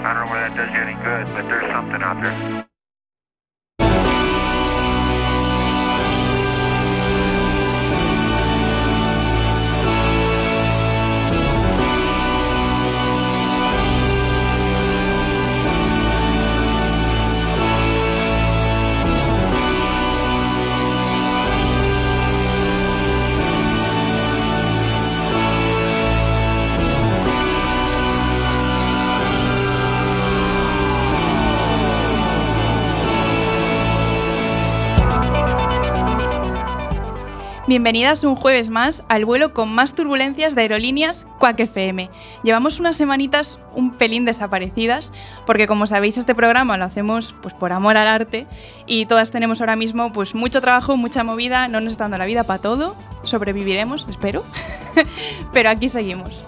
I don't know whether that does you any good, but there's something out there. Bienvenidas un jueves más al vuelo con más turbulencias de aerolíneas Quack FM. Llevamos unas semanitas un pelín desaparecidas porque, como sabéis, este programa lo hacemos pues por amor al arte y todas tenemos ahora mismo pues mucho trabajo, mucha movida, no nos está dando la vida para todo. Sobreviviremos, espero, pero aquí seguimos.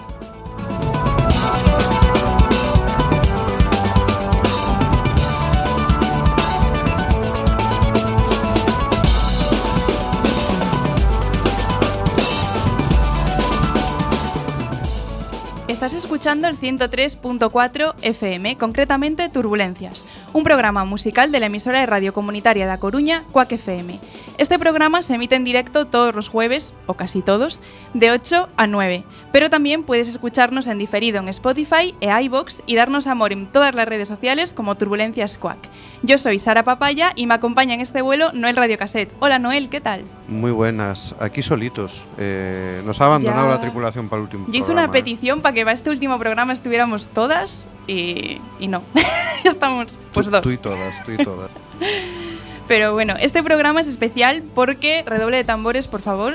Estás escuchando el 103.4 FM, concretamente Turbulencias, un programa musical de la emisora de radio comunitaria de A Coruña, Quack FM. Este programa se emite en directo todos los jueves, o casi todos, de 8 a 9, pero también puedes escucharnos en diferido en Spotify e iVoox y darnos amor en todas las redes sociales como Turbulencias Quack. Yo soy Sara Papaya y me acompaña en este vuelo Noel Radiocassette. Hola Noel, ¿qué tal? Muy buenas, aquí solitos. Nos ha abandonado la tripulación para el último programa. Yo hice una petición para que para este último programa estuviéramos todas y no. Ya estamos pues dos. Tú y todas. Pero bueno, este programa es especial porque, redoble de tambores, por favor.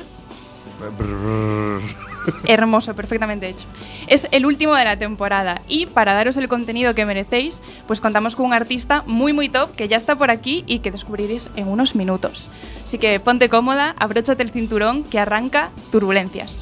Hermoso, perfectamente hecho. Es el último de la temporada y para daros el contenido que merecéis, pues contamos con un artista muy muy top que ya está por aquí y que descubriréis en unos minutos. Así que ponte cómoda, abróchate el cinturón que arranca Turbulencias.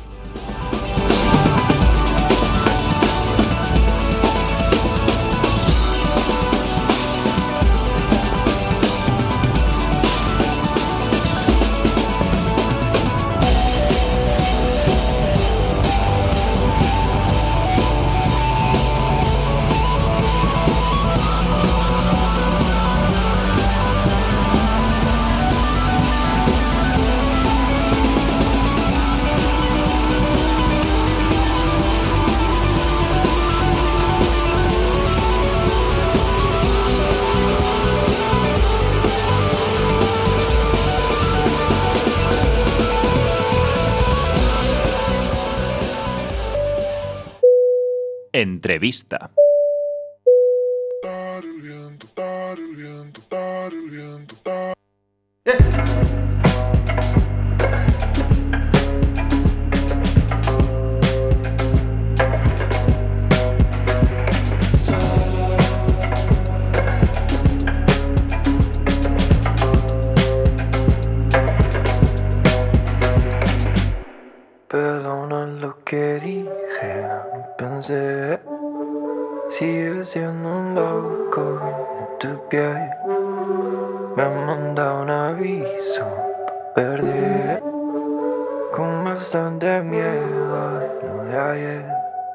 Entrevista. Perdona lo que dije, no pensé. Sigue siendo un loco en tu piel. Me han mandado un aviso, perdí con bastante miedo lo de ayer.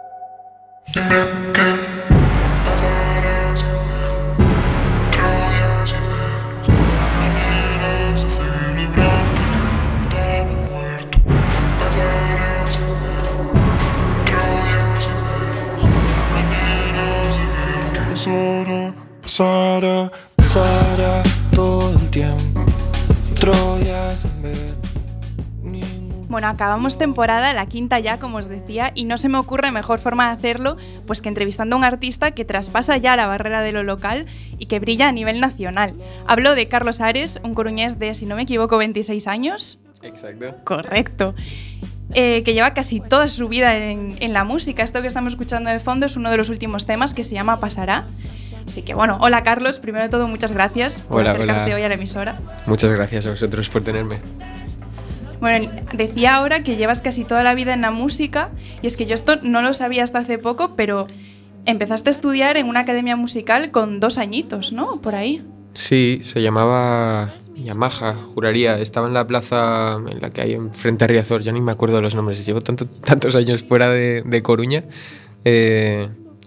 Pasará todo el tiempo, otro día sin ver ningún... Bueno, acabamos temporada, la quinta ya, como os decía, y no se me ocurre mejor forma de hacerlo pues que entrevistando a un artista que traspasa ya la barrera de lo local y que brilla a nivel nacional. Hablo de Carlos Ares, un coruñés de, si no me equivoco, 26 años. Exacto. Correcto. Que lleva casi toda su vida en la música. Esto que estamos escuchando de fondo es uno de los últimos temas que se llama Pasará. Así que bueno, hola Carlos, primero de todo muchas gracias por acercarte hoy a la emisora. Muchas gracias a vosotros por tenerme. Bueno, decía ahora que llevas casi toda la vida en la música y es que yo esto no lo sabía hasta hace poco, pero empezaste a estudiar en una academia musical con 2 añitos, ¿no? Por ahí. Sí, se llamaba Yamaha, juraría. Estaba en la plaza en la que hay enfrente a Riazor, ya ni me acuerdo de los nombres. Llevo tantos años fuera de Coruña.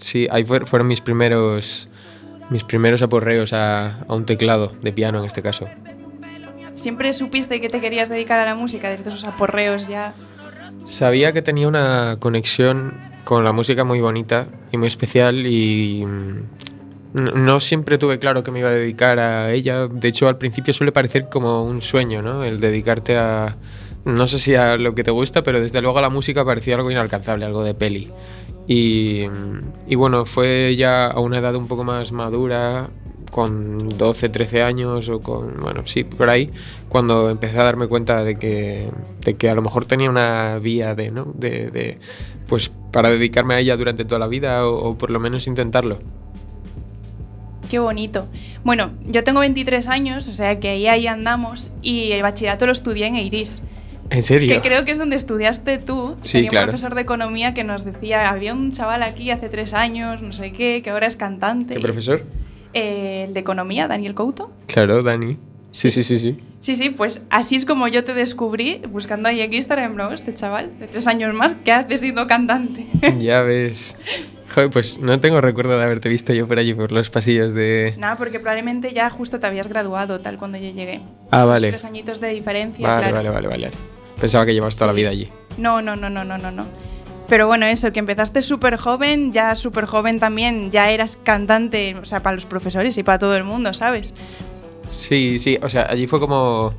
Sí, ahí fueron mis primeros aporreos a un teclado de piano en este caso. ¿Siempre supiste que te querías dedicar a la música desde esos aporreos ya? Sabía que tenía una conexión con la música muy bonita y muy especial y no siempre tuve claro que me iba a dedicar a ella. De hecho, al principio suele parecer como un sueño, ¿no? El dedicarte a, no sé si a lo que te gusta, pero desde luego a la música parecía algo inalcanzable, algo de peli. Y bueno, fue ya a una edad un poco más madura, con 12, 13 años o con, bueno, sí, por ahí, cuando empecé a darme cuenta de que a lo mejor tenía una vía pues para dedicarme a ella durante toda la vida o por lo menos intentarlo. Qué bonito. Bueno, yo tengo 23 años, o sea que ahí andamos, y el bachillerato lo estudié en Eirís. ¿En serio? Que creo que es donde estudiaste tú. Sí, tenía claro. un profesor de economía que nos decía, había un chaval aquí hace 3 años, no sé qué, que ahora es cantante. ¿Qué profesor? El de economía, Daniel Couto. Claro, Dani. Sí. Sí, pues así es como yo te descubrí, buscando ahí en Instagram, ¿no? Este chaval de 3 años más, ¿qué hace siendo cantante? Ya ves. Joder, pues no tengo recuerdo de haberte visto yo por allí, por los pasillos de... Nada, porque probablemente ya justo te habías graduado, tal, cuando yo llegué. Ah, Esos vale. 3 añitos de diferencia, Vale, claro. vale. Pensaba que llevas toda la vida allí. No. Pero bueno, eso, que empezaste súper joven también, ya eras cantante, o sea, para los profesores y para todo el mundo, ¿sabes? Sí, o sea, allí fue como...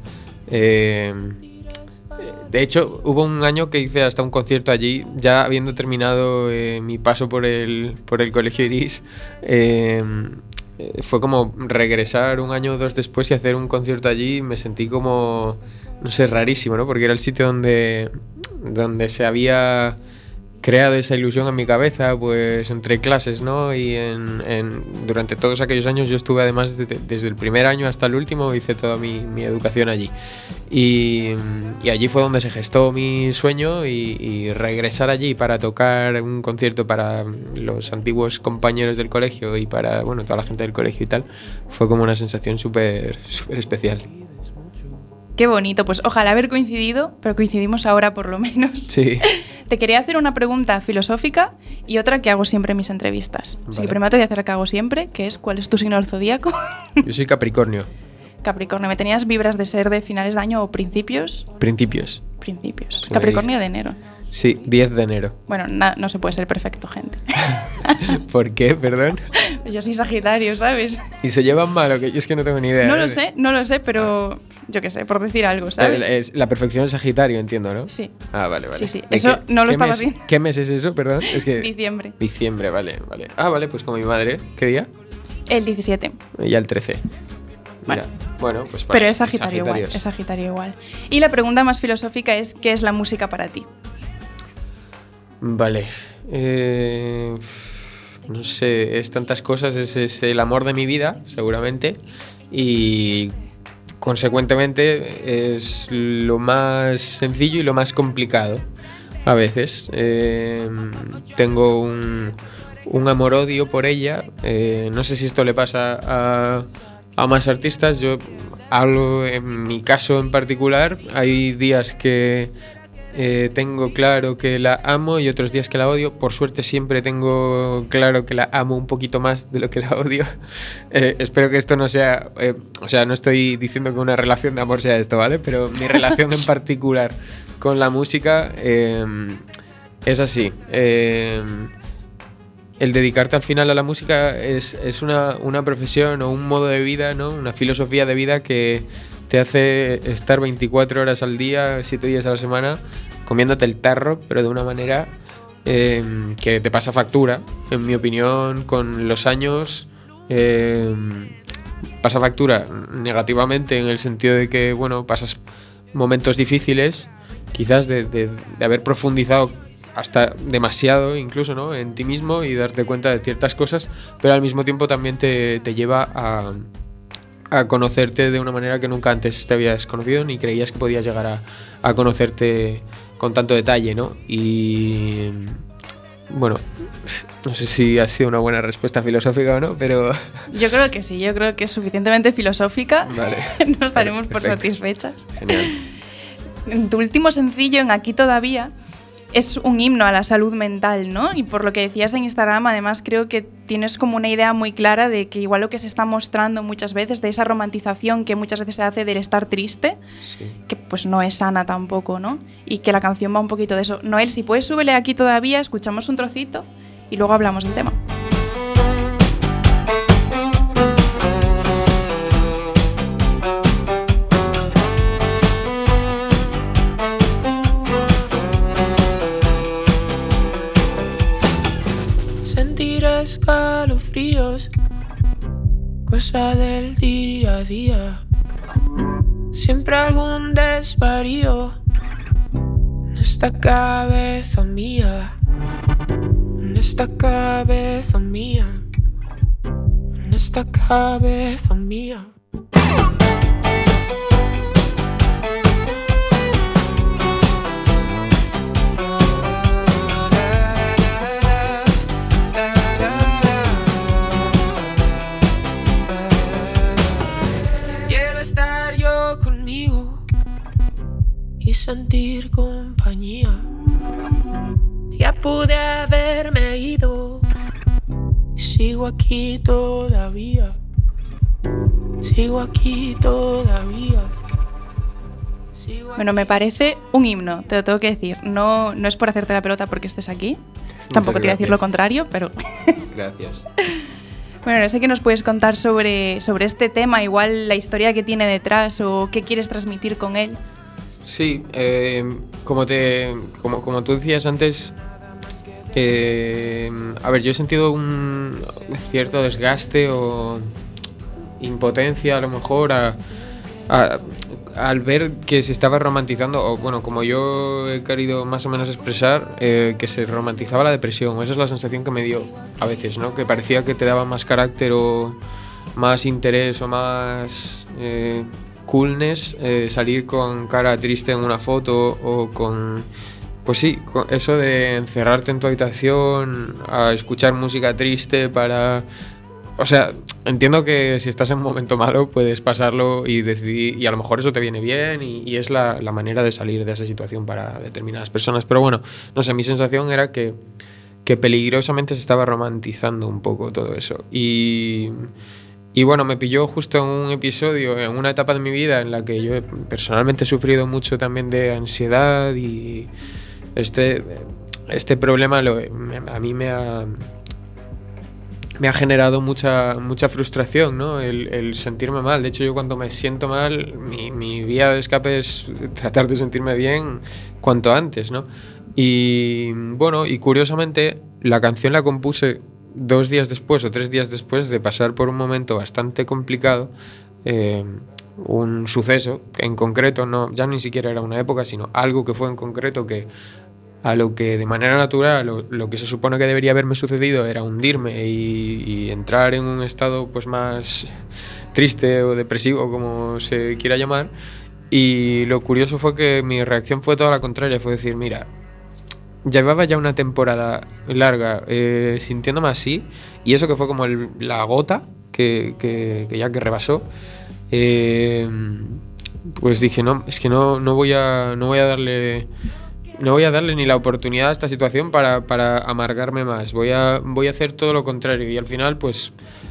de hecho, hubo un año que hice hasta un concierto allí, ya habiendo terminado mi paso por el Colegio Iris. Fue como regresar un año o 2 después y hacer un concierto allí. Me sentí como, no sé, rarísimo, ¿no? Porque era el sitio donde se había creado esa ilusión en mi cabeza, pues entre clases, ¿no? Y durante todos aquellos años yo estuve además desde el primer año hasta el último, hice toda mi educación allí. Y allí fue donde se gestó mi sueño y regresar allí para tocar un concierto para los antiguos compañeros del colegio y para, bueno, toda la gente del colegio y tal, fue como una sensación súper especial. Qué bonito, pues ojalá haber coincidido, pero coincidimos ahora por lo menos. Sí. Te quería hacer una pregunta filosófica y otra que hago siempre en mis entrevistas. Así que Vale. primero te voy a hacer la que hago siempre, que es ¿cuál es tu signo del zodíaco? Yo soy Capricornio. Capricornio, ¿me tenías vibras de ser de finales de año o principios? Principios. Principios. Sí, Capricornio de enero. Sí, 10 de enero. Bueno, no se puede ser perfecto, gente. ¿Por qué? Perdón. Yo soy Sagitario, ¿sabes? ¿Y se llevan mal o qué? Yo es que no tengo ni idea. No lo sé, pero yo qué sé, por decir algo, ¿sabes? Es la perfección es Sagitario, entiendo, ¿no? Sí. Ah, vale. Sí. ¿De Eso no lo estabas viendo. ¿Qué mes es eso? Perdón. Es que... Diciembre. Diciembre, vale. Ah, vale, pues como mi madre. ¿Qué día? El 17. Ya el 13. Mira, bueno, pues para Pero es Sagitario igual, Sagitarios. es Sagitario igual. Y la pregunta más filosófica es ¿qué es la música para ti? Vale. No sé, es tantas cosas. Es el amor de mi vida, seguramente. Y consecuentemente es lo más sencillo y lo más complicado a veces. Tengo un amor-odio por ella. No sé si esto le pasa a más artistas. Yo hablo en mi caso en particular. Hay días que tengo claro que la amo y otros días que la odio. Por suerte siempre tengo claro que la amo un poquito más de lo que la odio. Espero que esto no sea... o sea, no estoy diciendo que una relación de amor sea esto, ¿vale? Pero mi relación en particular con la música es así. El dedicarte al final a la música es una profesión o un modo de vida, ¿no? Una filosofía de vida que te hace estar 24 horas al día, 7 días a la semana, comiéndote el tarro, pero de una manera que te pasa factura. En mi opinión, con los años pasa factura negativamente, en el sentido de que, bueno, pasas momentos difíciles, quizás de haber profundizado hasta demasiado incluso, ¿no?, en ti mismo y darte cuenta de ciertas cosas, pero al mismo tiempo también te lleva a conocerte de una manera que nunca antes te habías conocido ni creías que podías llegar a conocerte con tanto detalle, ¿no? Y bueno, no sé si ha sido una buena respuesta filosófica o no, pero... Yo creo que sí, yo creo que es suficientemente filosófica. Vale. No estaremos por Perfecto. satisfechas. Genial. En tu último sencillo, en Aquí Todavía, es un himno a la salud mental, ¿no? Y por lo que decías en Instagram, además creo que tienes como una idea muy clara de que igual lo que se está mostrando muchas veces, de esa romantización que muchas veces se hace del estar triste, Sí. que pues no es sana tampoco, ¿no? Y que la canción va un poquito de eso. Noel, si puedes, súbele aquí todavía, escuchamos un trocito y luego hablamos del tema. Sentir escalofríos, cosa del día a día. Siempre algún desvarío en esta cabeza mía, en esta cabeza mía, en esta cabeza mía. Quiero estar yo conmigo y sentir compañía. Ya pude haberme ido y sigo aquí todavía. Sigo aquí todavía. Bueno, me parece un himno, te lo tengo que decir. No es por hacerte la pelota porque estés aquí. Tampoco te voy a decir lo contrario, pero... Gracias. Bueno, no sé qué nos puedes contar sobre este tema, igual la historia que tiene detrás o qué quieres transmitir con él. Sí, como tú decías antes, a ver, yo he sentido un cierto desgaste o impotencia a lo mejor al ver que se estaba romantizando, o bueno, como yo he querido más o menos expresar, que se romantizaba la depresión. Esa es la sensación que me dio a veces, ¿no? Que parecía que te daba más carácter o más interés o más coolness salir con cara triste en una foto o con... Pues sí, con eso de encerrarte en tu habitación a escuchar música triste para... O sea, entiendo que si estás en un momento malo puedes pasarlo y decidir, y a lo mejor eso te viene bien y es la manera de salir de esa situación para determinadas personas. Pero bueno, no sé, mi sensación era que peligrosamente se estaba romantizando un poco todo eso. Y bueno, me pilló justo en un episodio, en una etapa de mi vida en la que yo personalmente he sufrido mucho también de ansiedad y este problema a mí me ha generado mucha frustración, ¿no? El sentirme mal. De hecho, yo cuando me siento mal, mi vía de escape es tratar de sentirme bien cuanto antes, ¿no? Y bueno, y curiosamente, la canción la compuse 2 días después o 3 días después de pasar por un momento bastante complicado, un suceso en concreto, no, ya ni siquiera era una época, sino algo que fue en concreto que a lo que de manera natural lo que se supone que debería haberme sucedido era hundirme y entrar en un estado pues más triste o depresivo, como se quiera llamar. Y lo curioso fue que mi reacción fue toda la contraria, fue decir, mira, llevaba ya una temporada larga sintiéndome así, y eso que fue como la gota que ya que rebasó, pues dije, no, es que no voy a darle ni la oportunidad a esta situación para amargarme más. Voy a hacer todo lo contrario. Y al final, pues,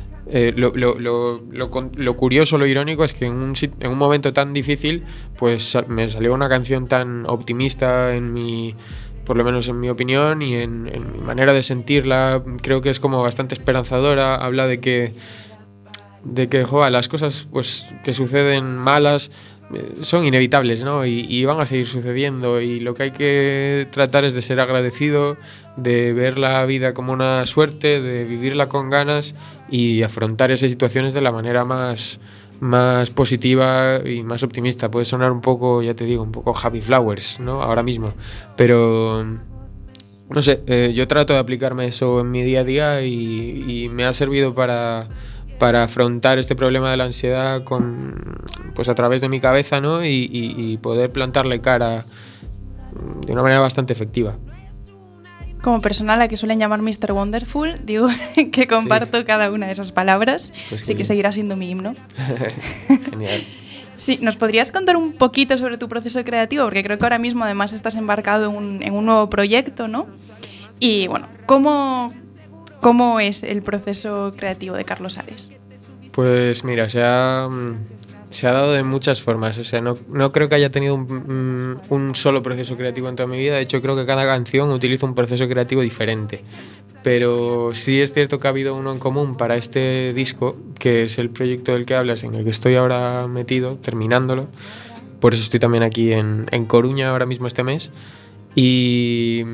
lo curioso, lo irónico es que en un momento tan difícil, pues me salió una canción tan optimista por lo menos en mi opinión y en mi manera de sentirla. Creo que es como bastante esperanzadora. Habla de que joder, las cosas pues que suceden malas son inevitables, ¿no? Y van a seguir sucediendo, y lo que hay que tratar es de ser agradecido, de ver la vida como una suerte, de vivirla con ganas y afrontar esas situaciones de la manera más positiva y más optimista. Puede sonar un poco, ya te digo, un poco Happy Flowers, ¿no? Ahora mismo, pero no sé, yo trato de aplicarme eso en mi día a día y me ha servido para afrontar este problema de la ansiedad pues a través de mi cabeza, ¿no? Y poder plantarle cara de una manera bastante efectiva. Como persona a la que suelen llamar Mr. Wonderful, digo que comparto cada una de esas palabras, pues así que seguirá siendo mi himno. Genial. Sí, ¿nos podrías contar un poquito sobre tu proceso creativo? Porque creo que ahora mismo además estás embarcado en un nuevo proyecto, ¿no? Y bueno, ¿cómo es el proceso creativo de Carlos Ares? Pues mira, se ha dado de muchas formas. O sea, no creo que haya tenido un solo proceso creativo en toda mi vida. De hecho, creo que cada canción utiliza un proceso creativo diferente. Pero sí es cierto que ha habido uno en común para este disco, que es el proyecto del que hablas, en el que estoy ahora metido, terminándolo. Por eso estoy también aquí en Coruña ahora mismo este mes. Y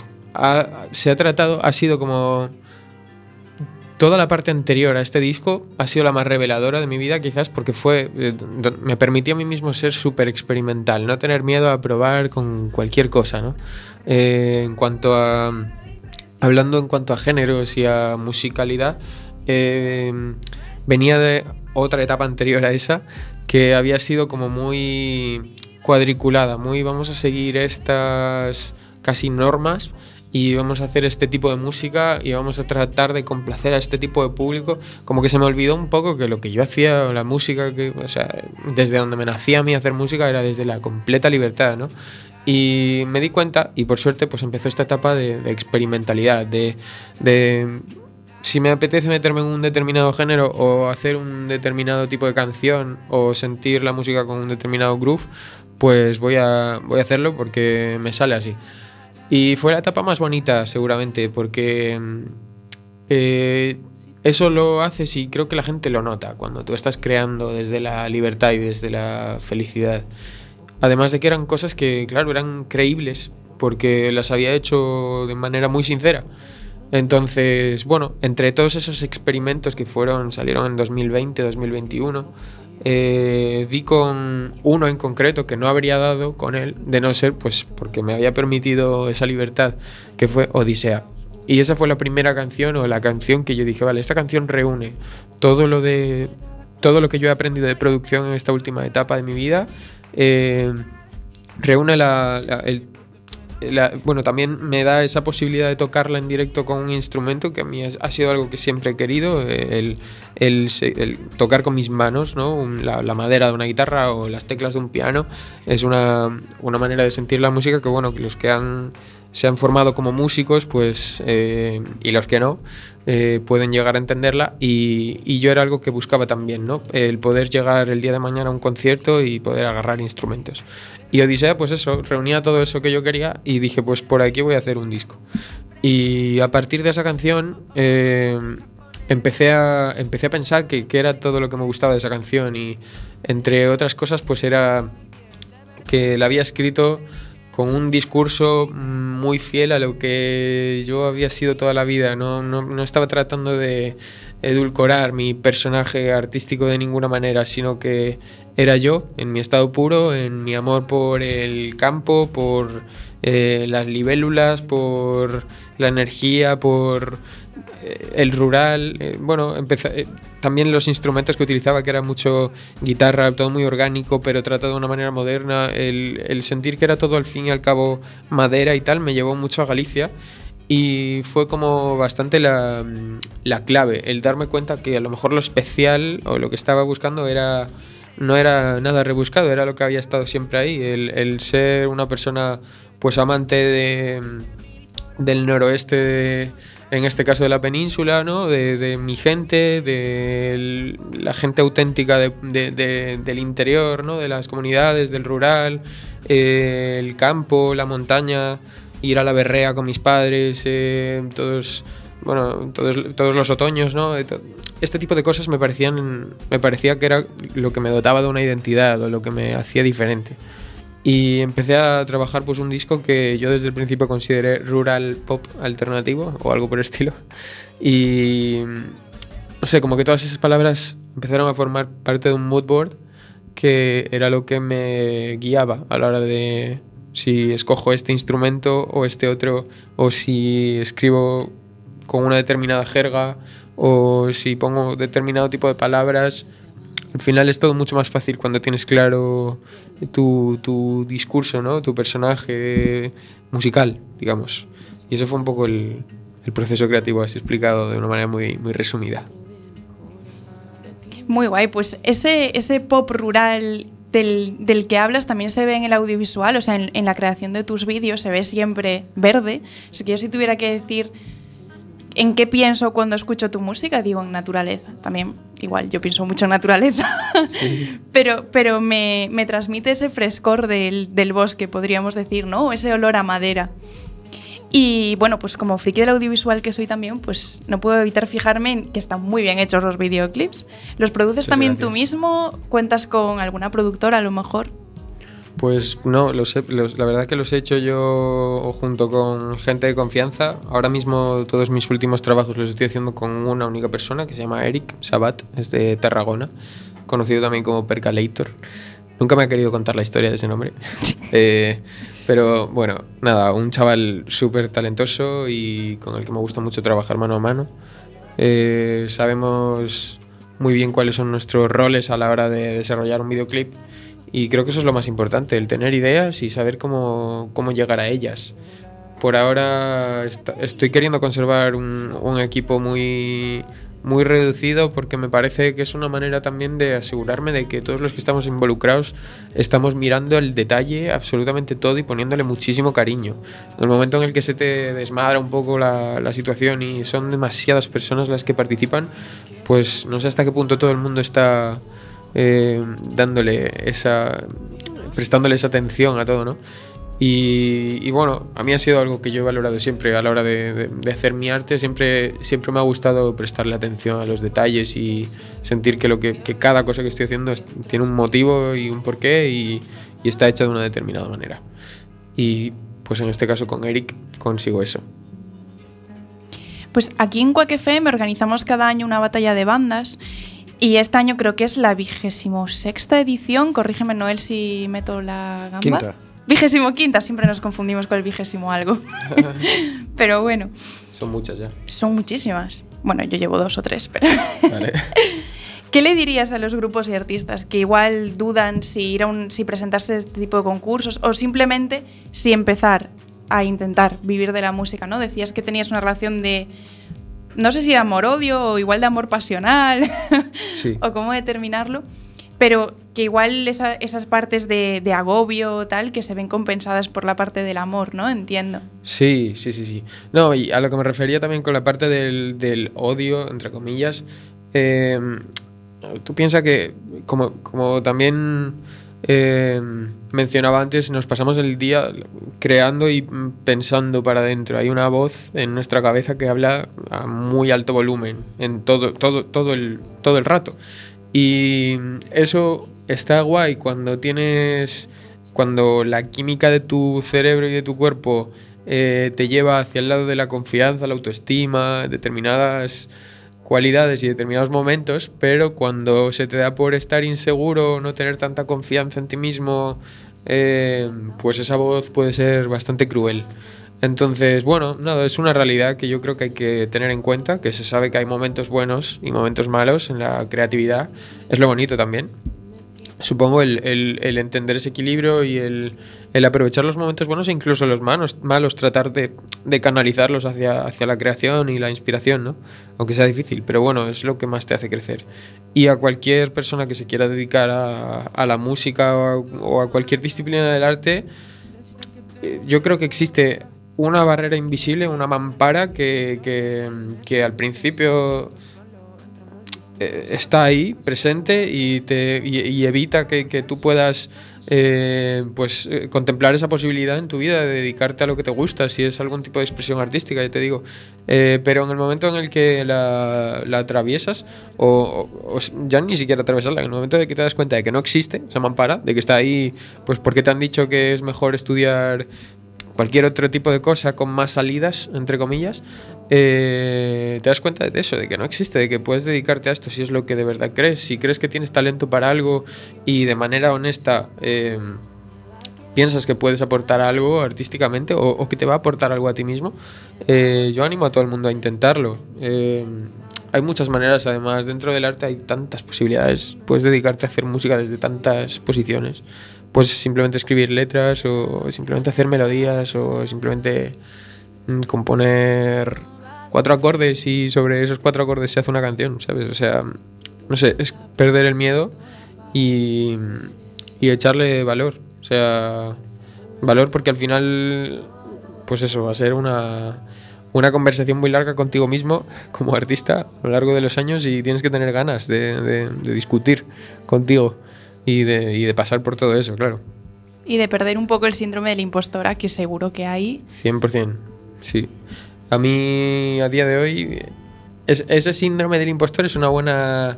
ha sido como... Toda la parte anterior a este disco ha sido la más reveladora de mi vida, quizás porque me permitía a mí mismo ser súper experimental, no tener miedo a probar con cualquier cosa, ¿no? Hablando en cuanto a géneros y a musicalidad, venía de otra etapa anterior a esa, que había sido como muy cuadriculada, vamos a seguir estas casi normas, y vamos a hacer este tipo de música y vamos a tratar de complacer a este tipo de público. Como que se me olvidó un poco que lo que yo hacía, la música, o sea, desde donde me nacía a mí hacer música era desde la completa libertad, ¿no? Y me di cuenta, y por suerte pues empezó esta etapa de experimentalidad, de si me apetece meterme en un determinado género o hacer un determinado tipo de canción o sentir la música con un determinado groove, pues voy a hacerlo porque me sale así. Y fue la etapa más bonita, seguramente, porque eso lo haces y creo que la gente lo nota cuando tú estás creando desde la libertad y desde la felicidad. Además de que eran cosas que, claro, eran creíbles, porque las había hecho de manera muy sincera. Entonces, bueno, entre todos esos experimentos que salieron en 2020, 2021... di con uno en concreto que no habría dado con él, de no ser pues porque me había permitido esa libertad, que fue Odisea. Y esa fue la primera canción, o la canción que yo dije, vale, esta canción reúne todo lo que yo he aprendido de producción en esta última etapa de mi vida, reúne bueno, también me da esa posibilidad de tocarla en directo con un instrumento, que a mí ha sido algo que siempre he querido, el tocar con mis manos, ¿no? La madera de una guitarra o las teclas de un piano es una manera de sentir la música que, bueno, los que se han formado como músicos, pues y los que no, pueden llegar a entenderla, y yo era algo que buscaba también, ¿no? El poder llegar el día de mañana a un concierto y poder agarrar instrumentos. Y Odisea, pues eso, reunía todo eso que yo quería, y dije, pues por aquí voy a hacer un disco. Y a partir de esa canción empecé a pensar que era todo lo que me gustaba de esa canción, y entre otras cosas pues era que la había escrito con un discurso muy fiel a lo que yo había sido toda la vida. No estaba tratando de edulcorar mi personaje artístico de ninguna manera, sino que era yo, en mi estado puro, en mi amor por el campo, por las libélulas, por la energía, por el rural. Bueno, también los instrumentos que utilizaba, que era mucho guitarra, todo muy orgánico, pero tratado de una manera moderna. El sentir que era todo al fin y al cabo madera y tal, me llevó mucho a Galicia. Y fue como bastante la clave, el darme cuenta que a lo mejor lo especial o lo que estaba buscando no era nada rebuscado, era lo que había estado siempre ahí, el ser una persona pues amante del noroeste, en este caso de la península, ¿no? De mi gente, de la gente auténtica del interior, ¿no? De las comunidades, del rural, el campo, la montaña, ir a la berrea con mis padres, todos los otoños, ¿no? Este tipo de cosas me parecía que era lo que me dotaba de una identidad o lo que me hacía diferente. Y empecé a trabajar pues un disco que yo desde el principio consideré rural pop alternativo o algo por el estilo. Y no sé, como que todas esas palabras empezaron a formar parte de un mood board que era lo que me guiaba a la hora de si escojo este instrumento o este otro, o si escribo con una determinada jerga, o si pongo determinado tipo de palabras. Al final es todo mucho más fácil cuando tienes claro tu discurso, ¿no? Tu personaje musical, digamos. Y eso fue un poco el proceso creativo, así explicado de una manera muy, muy resumida. Muy guay, pues ese pop rural del que hablas también se ve en el audiovisual, o sea, en la creación de tus vídeos se ve siempre verde. Así que yo, si tuviera que decir en qué pienso cuando escucho tu música, digo en naturaleza. También, igual, yo pienso mucho en naturaleza. Sí. pero me transmite ese frescor del bosque, podríamos decir, ¿no? O ese olor a madera. Y bueno, pues como friki del audiovisual que soy también, pues no puedo evitar fijarme en que están muy bien hechos los videoclips. ¿Los produces también tú mismo? ¿Cuentas con alguna productora a lo mejor? Pues no, la verdad que los he hecho yo junto con gente de confianza. Ahora mismo todos mis últimos trabajos los estoy haciendo con una única persona que se llama Eric Sabat, es de Tarragona, conocido también como Percalator. Nunca me ha querido contar la historia de ese nombre. Pero bueno, nada, un chaval súper talentoso y con el que me gusta mucho trabajar mano a mano. Sabemos muy bien cuáles son nuestros roles a la hora de desarrollar un videoclip y creo que eso es lo más importante, el tener ideas y saber cómo llegar a ellas. Por ahora estoy queriendo conservar un equipo muy reducido porque me parece que es una manera también de asegurarme de que todos los que estamos involucrados estamos mirando el detalle, absolutamente todo, y poniéndole muchísimo cariño. En el momento en el que se te desmadra un poco la situación y son demasiadas personas las que participan, pues no sé hasta qué punto todo el mundo está prestándole esa atención a todo, ¿no? Y bueno, a mí ha sido algo que yo he valorado siempre a la hora de hacer mi arte. Siempre me ha gustado prestarle atención a los detalles y sentir que cada cosa que estoy haciendo tiene un motivo y un porqué y está hecha de una determinada manera. Y pues en este caso con Eric consigo eso. Pues aquí en Quack FM organizamos cada año una batalla de bandas y este año creo que es la 26ª edición. Corrígeme, Noel, si meto la gamba. Quinta. 25ª, siempre nos confundimos con el 20 algo. Pero bueno. Son muchas ya. Son muchísimas. Bueno, yo llevo 2 o 3, pero... Vale. ¿Qué le dirías a los grupos y artistas que igual dudan si presentarse a este tipo de concursos o simplemente si empezar a intentar vivir de la música, ¿no? Decías que tenías una relación de... No sé si de amor-odio o igual de amor pasional. Sí. O cómo determinarlo. Pero que igual esas partes de agobio tal que se ven compensadas por la parte del amor, ¿no? Entiendo. Sí. No, y a lo que me refería también con la parte del odio, entre comillas, tú piensas que, como también mencionaba antes, nos pasamos el día creando y pensando para adentro. Hay una voz en nuestra cabeza que habla a muy alto volumen en todo el rato. Y eso está guay cuando la química de tu cerebro y de tu cuerpo te lleva hacia el lado de la confianza, la autoestima, determinadas cualidades y determinados momentos, pero cuando se te da por estar inseguro, no tener tanta confianza en ti mismo, pues esa voz puede ser bastante cruel. Entonces, bueno, nada, es una realidad que yo creo que hay que tener en cuenta, que se sabe que hay momentos buenos y momentos malos en la creatividad. Es lo bonito también. Supongo el entender ese equilibrio y el aprovechar los momentos buenos e incluso los malos tratar de canalizarlos hacia la creación y la inspiración, ¿no? Aunque sea difícil, pero bueno, es lo que más te hace crecer. Y a cualquier persona que se quiera dedicar a la música o a cualquier disciplina del arte, yo creo que existe una barrera invisible, una mampara que al principio está ahí, presente y evita que tú puedas contemplar esa posibilidad en tu vida de dedicarte a lo que te gusta, si es algún tipo de expresión artística, ya te digo. Pero en el momento en el que la atraviesas, o ya ni siquiera atravesarla, en el momento de que te das cuenta de que no existe esa mampara, de que está ahí, pues porque te han dicho que es mejor estudiar cualquier otro tipo de cosa con más salidas, entre comillas, te das cuenta de eso, de que no existe, de que puedes dedicarte a esto si es lo que de verdad crees. Si crees que tienes talento para algo y de manera honesta piensas que puedes aportar algo artísticamente o que te va a aportar algo a ti mismo, yo animo a todo el mundo a intentarlo. Hay muchas maneras, además, dentro del arte hay tantas posibilidades. Puedes dedicarte a hacer música desde tantas posiciones. Pues simplemente escribir letras o simplemente hacer melodías o simplemente componer 4 acordes y sobre esos 4 acordes se hace una canción, ¿sabes? O sea, no sé, es perder el miedo y echarle valor. O sea, valor porque al final, pues eso, va a ser una conversación muy larga contigo mismo como artista a lo largo de los años, y tienes que tener ganas de discutir contigo y de pasar por todo eso, claro. Y de perder un poco el síndrome de la impostora, que seguro que hay. 100%, sí. A mí, a día de hoy, ese síndrome del impostor es una buena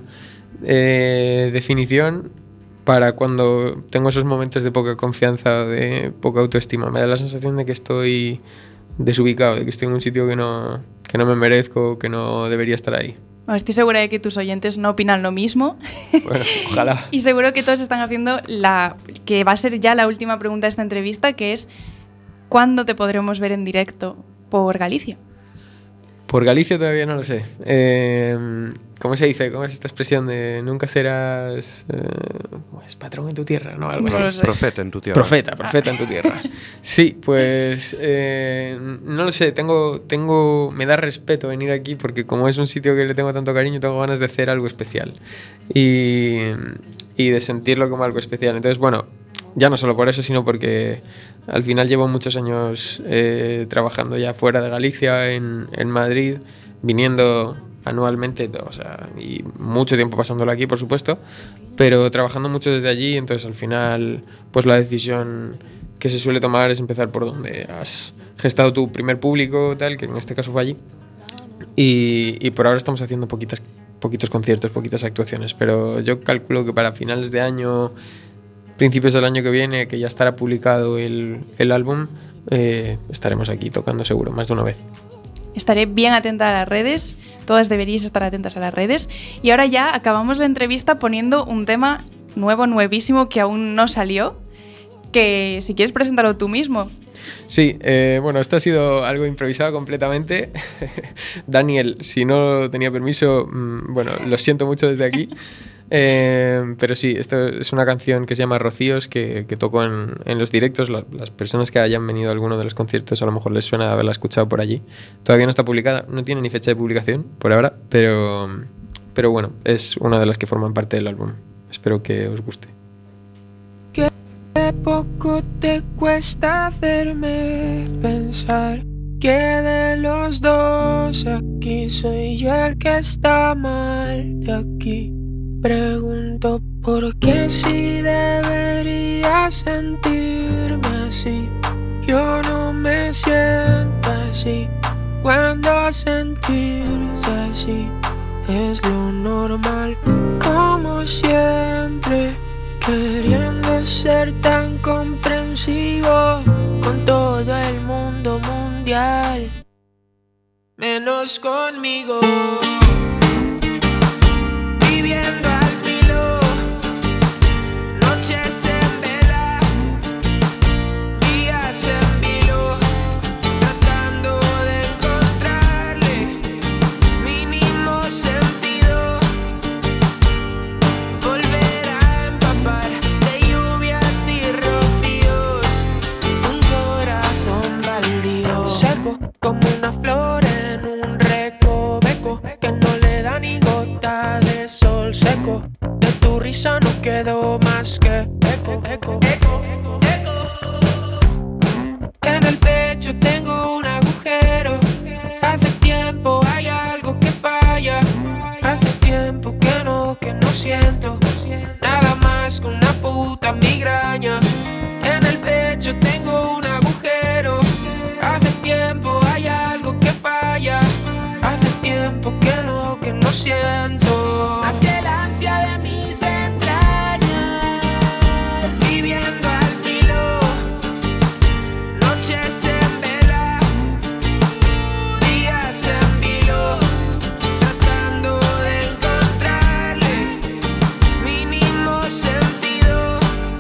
definición para cuando tengo esos momentos de poca confianza, de poca autoestima. Me da la sensación de que estoy desubicado, de que estoy en un sitio que no me merezco, que no debería estar ahí. Bueno, estoy segura de que tus oyentes no opinan lo mismo. Bueno, ojalá. Y seguro que todos están haciendo que va a ser ya la última pregunta de esta entrevista, que es ¿cuándo te podremos ver en directo por Galicia? Por Galicia todavía no lo sé. ¿Cómo se dice? ¿Cómo es esta expresión de nunca serás ¿cómo es? Patrón en tu tierra? ¿No? Algo así. No lo sé. Profeta en tu tierra. Profeta en tu tierra. Sí, pues no lo sé. Me da respeto venir aquí porque como es un sitio que le tengo tanto cariño, tengo ganas de hacer algo especial y de sentirlo como algo especial. Entonces, bueno, ya no solo por eso, sino porque al final llevo muchos años trabajando ya fuera de Galicia, en Madrid, viniendo anualmente, o sea, y mucho tiempo pasándolo aquí, por supuesto, pero trabajando mucho desde allí. Entonces al final, pues la decisión que se suele tomar es empezar por donde has gestado tu primer público, tal, que en este caso fue allí, y por ahora estamos haciendo poquitos conciertos, poquitas actuaciones, pero yo calculo que para finales de año, principios del año que viene, que ya estará publicado el álbum, estaremos aquí tocando seguro, más de una vez. Estaré bien atenta a las redes, todas deberíais estar atentas a las redes. Y ahora ya acabamos la entrevista poniendo un tema nuevísimo que aún no salió, que si quieres presentarlo tú mismo. Sí, bueno, esto ha sido algo improvisado completamente. Daniel, si no tenía permiso, bueno, lo siento mucho desde aquí. Pero sí, esto es una canción que se llama Rocíos, que toco en los directos. Las personas que hayan venido a alguno de los conciertos a lo mejor les suena haberla escuchado por allí. Todavía no está publicada, no tiene ni fecha de publicación por ahora, pero bueno, es una de las que forman parte del álbum. Espero que os guste. Qué poco te cuesta hacerme pensar que de los dos aquí soy yo el que está mal de aquí. Pregunto por qué si debería sentirme así. Yo no me siento así cuando sentirse así es lo normal. Como siempre, queriendo ser tan comprensivo con todo el mundo mundial, menos conmigo. Viviendo al filo, noches en vela, días en vilo, tratando de encontrarle mínimo sentido. Volver a empapar de lluvias y rocíos un corazón baldío, seco como una flor en un recoveco que no le da ni gota de sol seco. De tu risa no quedó más que eco, eco, eco, eco, eco. En el pecho tengo un agujero. Hace tiempo hay algo que falla. Hace tiempo que no siento nada más que una puta migraña. En el pecho tengo un agujero. Hace tiempo hay algo que falla. Hace tiempo que no siento más que la ansia de mis entrañas. Viviendo al filo, noches en vela, días en vilo, tratando de encontrarle mínimo sentido.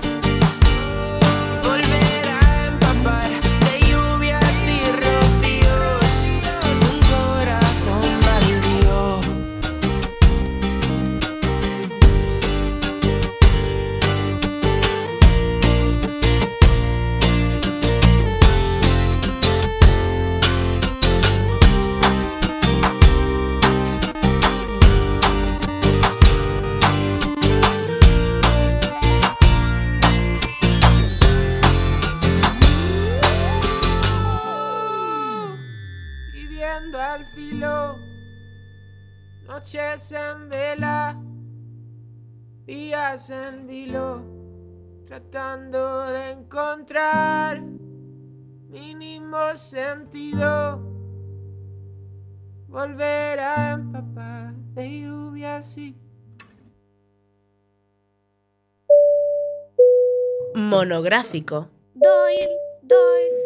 Volver a empapar de lluvias y rocíos un corazón baldío. Noches en vela, días en vilo, tratando de encontrar mínimo sentido. Volver a empapar de lluvia así. Monográfico. Doyle, Doyle.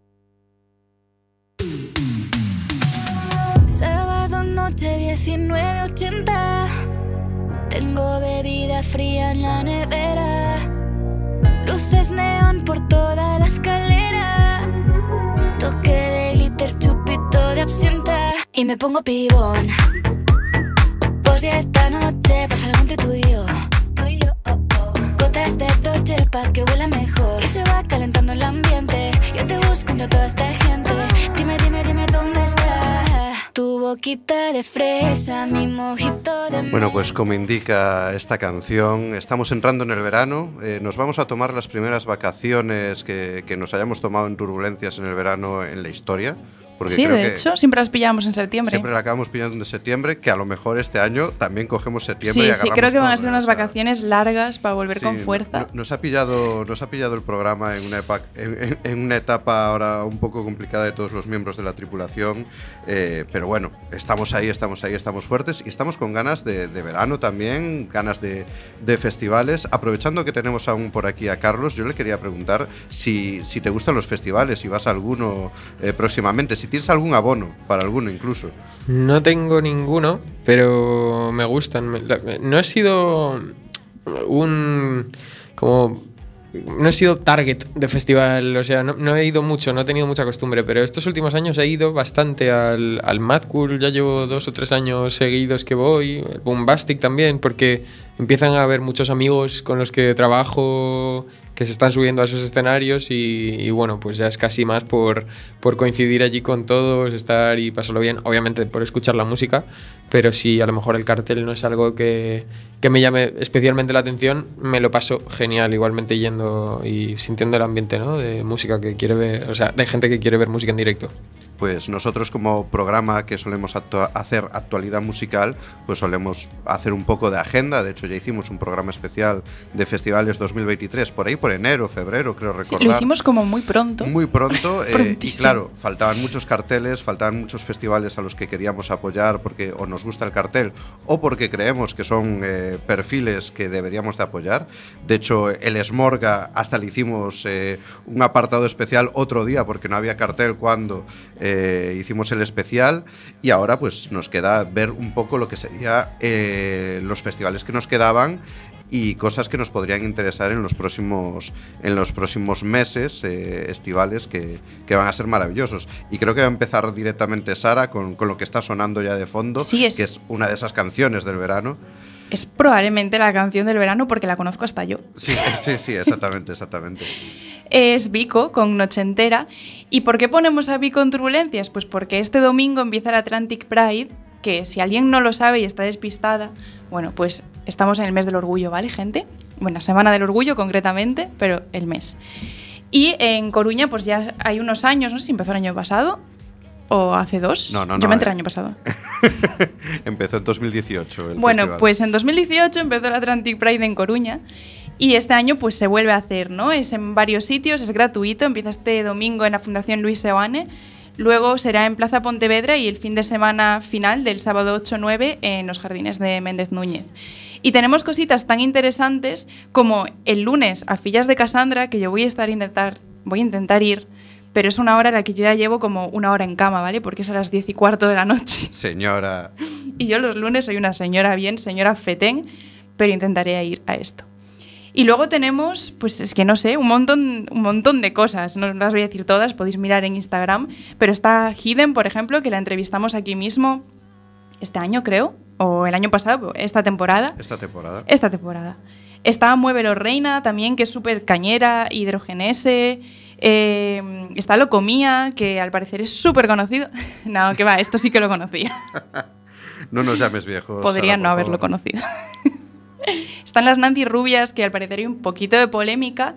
Sábado noche 19:80. Tengo bebida fría en la nevera. Luces neón por toda la escalera. Toque de glitter, chupito de absenta. Y me pongo pibón. Pues ya esta noche pasa algo entre tú y yo. Gotas de Dolce pa' que huela mejor. Y se va calentando el ambiente. Yo te busco entre toda esta gente. Dime, dime, dime dónde está tu boquita de fresa, mi mojito de... Bueno, pues como indica esta canción, estamos entrando en el verano. Nos vamos a tomar las primeras vacaciones que nos hayamos tomado en turbulencias en el verano en la historia. Porque sí, creo de hecho, siempre las pillamos en septiembre. Siempre la acabamos pillando en septiembre, que a lo mejor este año también cogemos septiembre. Sí, y agarramos sí, creo que van a todo, ser unas vacaciones largas para volver sí, con fuerza. Nos ha pillado el programa en una etapa ahora un poco complicada de todos los miembros de la tripulación, pero bueno, estamos ahí, estamos fuertes y estamos con ganas de verano también, ganas de festivales. Aprovechando que tenemos aún por aquí a Carlos, yo le quería preguntar si te gustan los festivales, si vas a alguno próximamente, si tienes algún abono para alguno incluso. No tengo ninguno, pero me gustan. No he sido no he sido target de festival, o sea, no he ido mucho, no he tenido mucha costumbre, pero estos últimos años he ido bastante al Mad Cool, ya llevo 2 o 3 años seguidos que voy, el Boombastic también, porque empiezan a haber muchos amigos con los que trabajo que se están subiendo a esos escenarios y bueno, pues ya es casi más por coincidir allí con todos, estar y pasarlo bien, obviamente por escuchar la música, pero si a lo mejor el cartel no es algo que me llame especialmente la atención, me lo paso genial igualmente yendo y sintiendo el ambiente, ¿no? De música que quiere ver, o sea, de gente que quiere ver música en directo. Pues nosotros como programa que solemos hacer actualidad musical, pues solemos hacer un poco de agenda. De hecho ya hicimos un programa especial de festivales 2023, por ahí por enero, febrero, creo recordar. Sí, lo hicimos como muy pronto. Muy pronto, y claro, faltaban muchos carteles, faltaban muchos festivales a los que queríamos apoyar porque o nos gusta el cartel o porque creemos que son perfiles que deberíamos de apoyar. De hecho, el Smorga hasta le hicimos un apartado especial otro día porque no había cartel cuando... hicimos el especial y ahora pues nos queda ver un poco lo que sería los festivales que nos quedaban y cosas que nos podrían interesar en los próximos meses estivales que van a ser maravillosos. Y creo que va a empezar directamente Sara con lo que está sonando ya de fondo, sí, que es una de esas canciones del verano. Es probablemente la canción del verano porque la conozco hasta yo. Sí, exactamente. Es Vico con Noche Entera. ¿Y por qué ponemos a Vico en turbulencias? Pues porque este domingo empieza el Atlantic Pride, que si alguien no lo sabe y está despistada, bueno, pues estamos en el mes del orgullo, ¿vale, gente? Bueno, Semana del Orgullo concretamente, pero el mes. Y en Coruña pues ya hay unos años, no sé si empezó el año pasado o hace 2. No. Yo me enteré el año pasado. Empezó en 2018 el Bueno, festival. Pues en 2018 empezó el Atlantic Pride en Coruña. Y este año pues se vuelve a hacer, ¿no? Es en varios sitios, es gratuito, empieza este domingo en la Fundación Luis Seoane, luego será en Plaza Pontevedra y el fin de semana final del sábado 8-9 en los Jardines de Méndez Núñez. Y tenemos cositas tan interesantes como el lunes a Fillas de Casandra, que yo voy a intentar ir, pero es una hora a la que yo ya llevo como una hora en cama, ¿vale? Porque es a las 10:15 de la noche. Señora. Y yo los lunes soy una señora fetén, pero intentaré ir a esto. Y luego tenemos, pues es que no sé, un montón de cosas. No las voy a decir todas, podéis mirar en Instagram. Pero está Hidden, por ejemplo, que la entrevistamos aquí mismo este año, creo. O el año pasado, esta temporada. Esta temporada. Está Muévelo Reina también, que es súper cañera, Hidrogenese. Está Locomía, que al parecer es súper conocido. No, que va, esto sí que lo conocía. No nos llames viejos. Podría Sara, no haberlo conocido. Están las Nancy Rubias, que al parecer hay un poquito de polémica,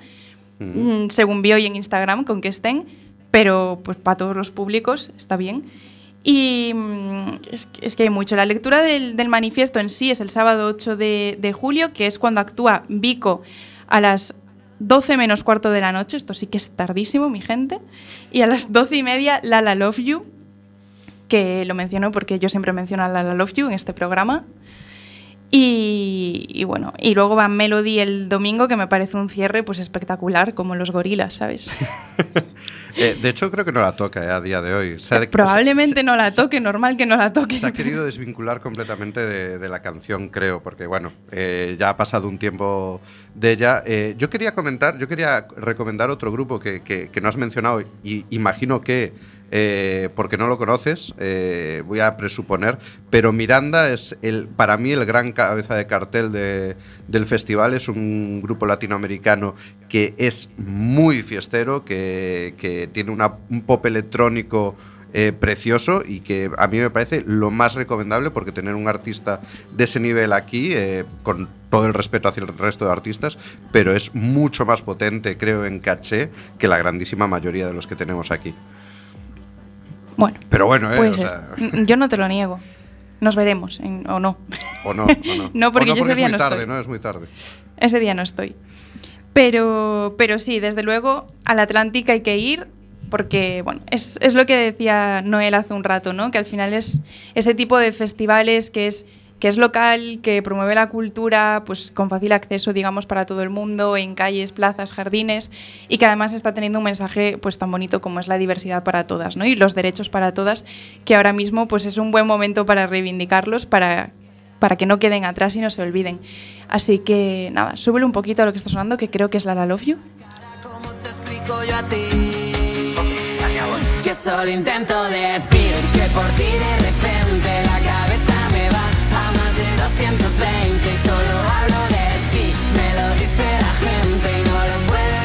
según vi hoy en Instagram, con que estén, pero pues para todos los públicos está bien. Y es que hay mucho. La lectura del manifiesto en sí es el sábado 8 de julio, que es cuando actúa Vico a las 12 menos cuarto de la noche. Esto sí que es tardísimo, mi gente. Y a las 12:30, Lala Love You, que lo menciono porque yo siempre menciono a Lala Love You en este programa. Y bueno, y luego va Melody el domingo, que me parece un cierre pues espectacular, como los Gorilas, ¿sabes? De hecho, creo que no la toca a día de hoy. Probablemente no la toque, normal que no la toque. Se ha querido desvincular completamente de la canción, creo, porque bueno, ya ha pasado un tiempo de ella. Yo quería recomendar otro grupo que no has mencionado y imagino que porque no lo conoces, voy a presuponer, pero Miranda es para mí el gran cabeza de cartel del festival. Es un grupo latinoamericano que es muy fiestero, que tiene un pop electrónico precioso y que a mí me parece lo más recomendable, porque tener un artista de ese nivel aquí, con todo el respeto hacia el resto de artistas, pero es mucho más potente, creo, en caché que la grandísima mayoría de los que tenemos aquí. Bueno, pero bueno, o sea, yo no te lo niego. Nos veremos, o no. O no. No, porque yo ese día no estoy. ¿No? Es muy tarde. Ese día no estoy. Pero sí, desde luego, al Atlántico hay que ir, porque, bueno, es lo que decía Noel hace un rato, ¿no? Que al final es ese tipo de festivales que es local, que promueve la cultura pues con fácil acceso, digamos, para todo el mundo, en calles, plazas, jardines, y que además está teniendo un mensaje pues tan bonito como es la diversidad para todas, ¿no? Y los derechos para todas, que ahora mismo pues es un buen momento para reivindicarlos, para que no queden atrás y no se olviden. Así que nada, súbele un poquito a lo que está sonando, que creo que es Lala Love You. ¿Cómo te explico yo a ti? Que solo intento decir que por ti de repente la cabeza me va a más de 220 y solo hablo de ti. Me lo dice la gente y no lo puedo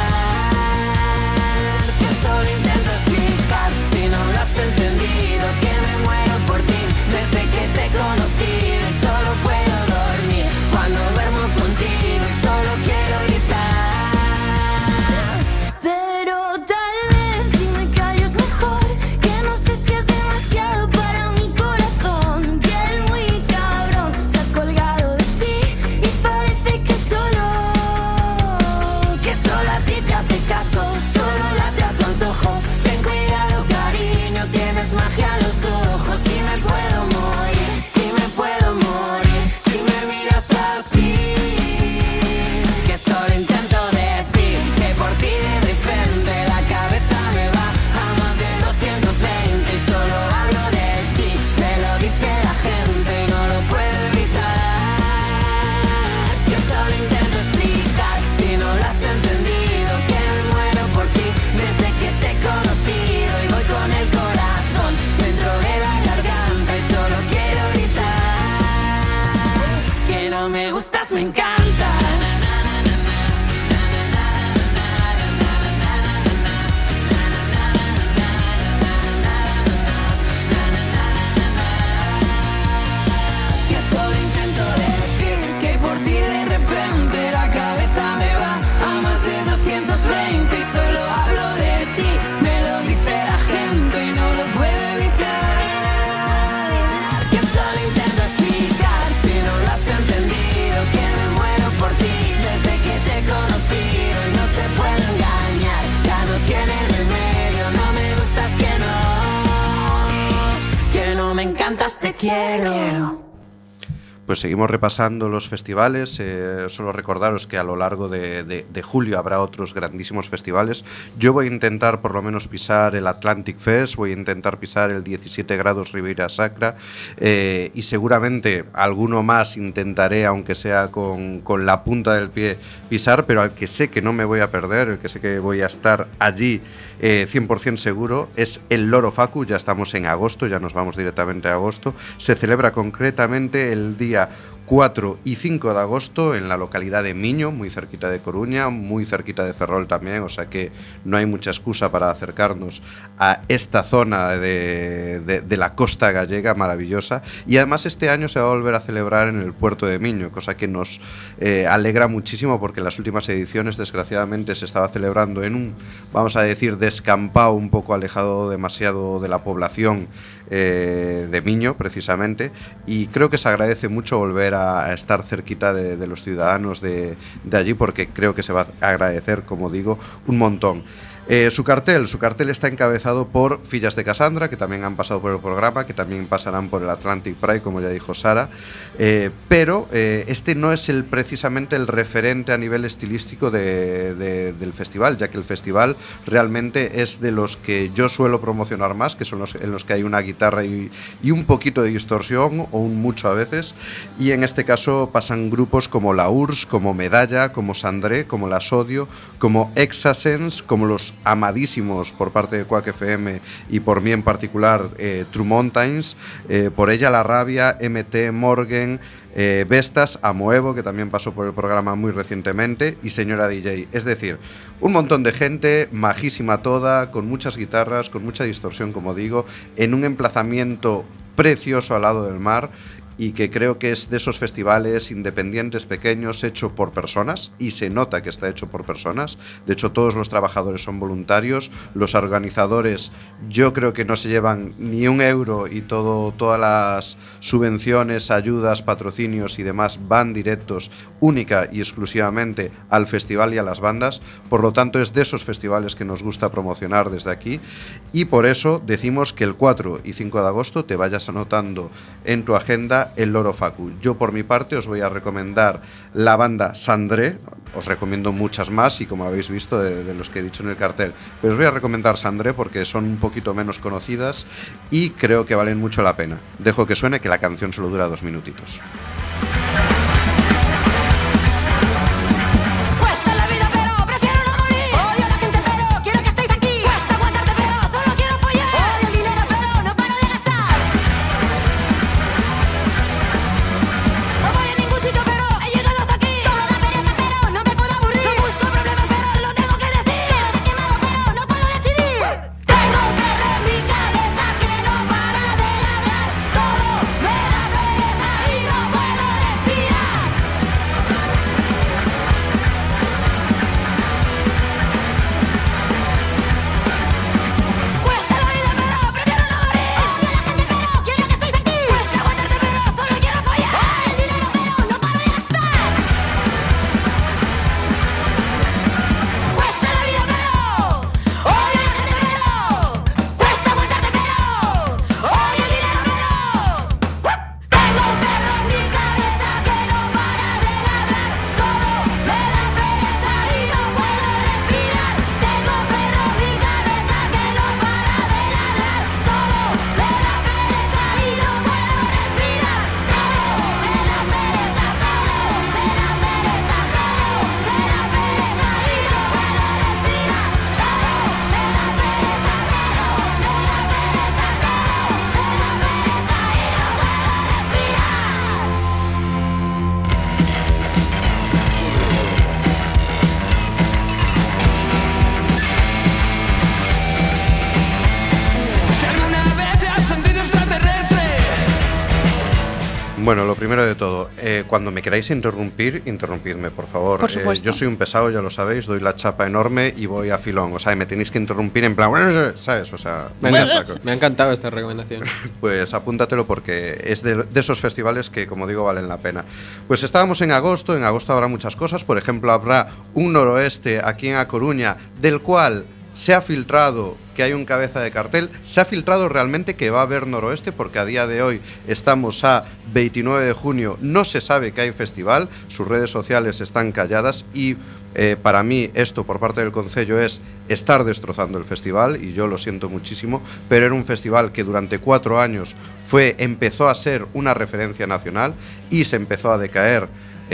evitar. Que solo intento explicar, si no lo has entendido, que me muero por ti desde que te he conocido y solo puedo dormir cuando duermo contigo y solo quiero gritar. Pero tal vez si me callo es mejor, que no sé si es demasiado para mi corazón, que el muy cabrón se ha colgado de ti y parece que solo a ti te hace caso, solo late a tu antojo. Ten cuidado, cariño, tienes magia en los ojos y me puedo morir si me miras así. Que solo intento decir que por ti de repente la cabeza me va a más de 220 y solo hablo de ti. Me lo dice la gente y no lo puedo evitar. Yo solo intento explicar, si no lo has entendido, que me muero por ti desde que te he conocido y voy con el corazón dentro de la garganta y solo quiero gritar. Que no me gustas, me encanta. Que solo intento decir que por ti de repente la cabeza me va a más de 220 y solo hablo de ti. Me lo dice la gente y no lo puedo evitar. Que solo intento explicar, si no lo has entendido, que me muero por ti desde que te he conocido y no te puedo engañar. Ya no tiene remedio, no me gustas, que no me encantas, te quiero. Pues seguimos repasando los festivales. Solo recordaros que a lo largo de julio habrá otros grandísimos festivales. Yo voy a intentar por lo menos pisar el Atlantic Fest, voy a intentar pisar el 17 grados Ribeira Sacra, y seguramente alguno más intentaré, aunque sea con la punta del pie, pisar, pero al que sé que no me voy a perder, el que sé que voy a estar allí 100% seguro, es el Loro Facu. Ya estamos en agosto, ya nos vamos directamente a agosto. Se celebra concretamente el día 4 y 5 de agosto en la localidad de Miño, muy cerquita de Coruña, muy cerquita de Ferrol también, o sea que no hay mucha excusa para acercarnos a esta zona de la costa gallega maravillosa. Y además este año se va a volver a celebrar en el puerto de Miño, cosa que nos alegra muchísimo, porque en las últimas ediciones desgraciadamente se estaba celebrando en un, vamos a decir, descampado un poco alejado demasiado de la población, de Miño, precisamente, y creo que se agradece mucho volver a estar cerquita de los ciudadanos de allí, porque creo que se va a agradecer, como digo, un montón. Su cartel está encabezado por Fillas de Cassandra, que también han pasado por el programa, que también pasarán por el Atlantic Pride, como ya dijo Sara, pero este no es precisamente el referente a nivel estilístico del festival, ya que el festival realmente es de los que yo suelo promocionar más, que son en los que hay una guitarra y un poquito de distorsión, o un mucho a veces, y en este caso pasan grupos como la URSS, como Medalla, como Sandré, como La Sodio, como Exasens, como los amadísimos por parte de Quack FM y por mí en particular, True Mountains, por ella La Rabia, MT, Morgan, Vestas, Amoevo, que también pasó por el programa muy recientemente, y Señora DJ. Es decir, un montón de gente, majísima toda, con muchas guitarras, con mucha distorsión, como digo, en un emplazamiento precioso al lado del mar, y que creo que es de esos festivales independientes pequeños hecho por personas, y se nota que está hecho por personas. De hecho, todos los trabajadores son voluntarios, los organizadores yo creo que no se llevan ni un euro, y todas las subvenciones, ayudas, patrocinios y demás van directos única y exclusivamente al festival y a las bandas. Por lo tanto, es de esos festivales que nos gusta promocionar desde aquí, y por eso decimos que el 4 y 5 de agosto te vayas anotando en tu agenda el Loro Facu. Yo por mi parte os voy a recomendar la banda Sandré, os recomiendo muchas más, y como habéis visto de los que he dicho en el cartel, pero os voy a recomendar Sandré porque son un poquito menos conocidas y creo que valen mucho la pena. Dejo que suene, que la canción solo dura 2 minutitos. Bueno, lo primero de todo, cuando me queráis interrumpir, interrumpidme, por favor. Por supuesto. Yo soy un pesado, ya lo sabéis, doy la chapa enorme y voy a filón. O sea, me tenéis que interrumpir en plan, ¿sabes? O sea, me ha encantado esta recomendación. Pues apúntatelo porque es de esos festivales que, como digo, valen la pena. Pues estábamos en agosto habrá muchas cosas. Por ejemplo, habrá un noroeste aquí en A Coruña, del cual se ha filtrado que hay un cabeza de cartel. Se ha filtrado realmente que va a haber noroeste, porque a día de hoy estamos a 29 de junio, no se sabe que hay festival, sus redes sociales están calladas y para mí esto por parte del concello es estar destrozando el festival, y yo lo siento muchísimo, pero era un festival que durante 4 años empezó a ser una referencia nacional y se empezó a decaer